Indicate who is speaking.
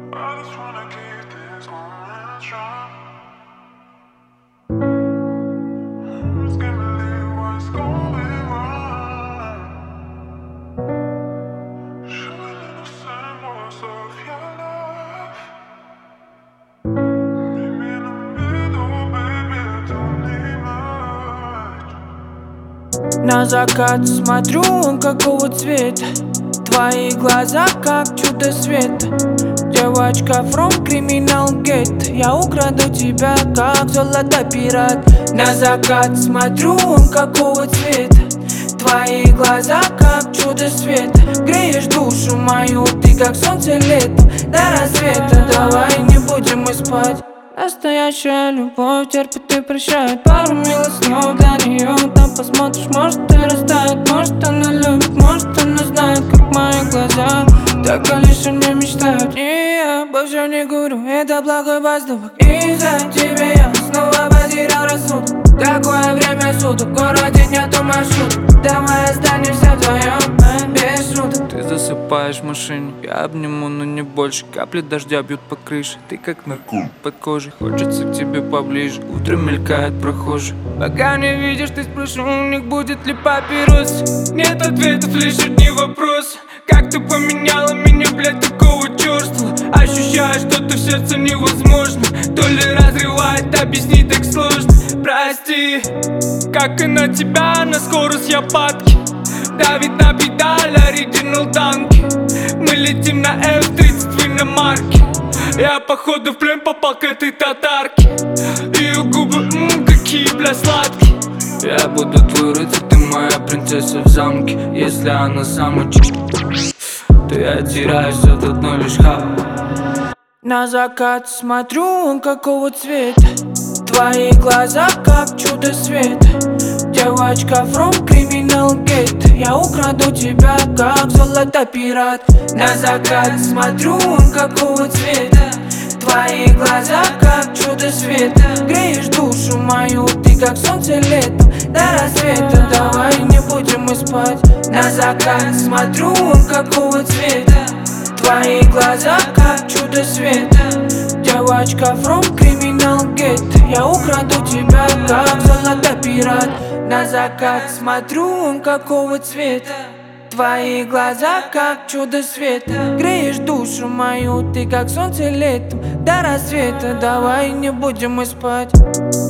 Speaker 1: I just wanna keep this moment strong. Just can't believe what's going on. Show a little symbols of your love. Meet me in the middle, baby, don't need much.
Speaker 2: На закат смотрю, он какого цвета? Твои глаза как чудо света. Девочка from Criminal Gate. Я украду тебя, как золото пират. На закат смотрю, он какого цвета? Твои глаза как чудо света. Греешь душу мою, ты как солнце летом. До рассвета давай не будем мы спать. Настоящая любовь терпит и прощает. Пару милых снов для нее. Там посмотришь, может и растает. Может она любит, может она знает, как мои глаза так лишь не мечтают. И я обо всем не говорю, это благой поступок. Из-за тебя я снова потерял рассудок. Такое время суток, в городе нету маршруток. Давай останемся вдвоем, без шуток.
Speaker 3: Ты засыпаешь в машине, я обниму, но не больше. Капли дождя бьют по крыше, ты как наркотик под кожей. Хочется к тебе поближе, утром мелькает прохожий. Пока не видишь, ты спрошу, у них будет ли папирос. Нет ответов, лишь одни вопросы. Как ты поменяла меня, блядь, такого чёрства. Ощущаю, что-то в сердце невозможно. То ли разрывает, объяснить так сложно. Прости, как и на тебя, на скорость я падки. Давит на педаль, оригинал танки. Мы летим на F-30 в иномарке. Я походу в плен попал к этой татарке. Ее губы, какие, бля, сладкие. Я буду твой рыцарь, ты моя принцесса в замке. Если она сама то я теряюсь от одной лишь
Speaker 2: На закат смотрю, он какого цвета? Твои глаза как чудо света. Девочка from Criminal Gate. Я украду тебя, как золото пират. На закат смотрю, он какого цвета? Твои глаза как чудо света. Греешь душу мою, ты как солнце летом. До рассвета давай не будем мы спать. На закат смотрю, он какого цвета? Твои глаза как чудо света. Девочка from Criminal Gate. Я украду тебя, как золото пират. На закат смотрю, он какого цвета? Твои глаза как чудо света. Греешь душу мою, ты как солнце летом. До рассвета давай не будем мы спать.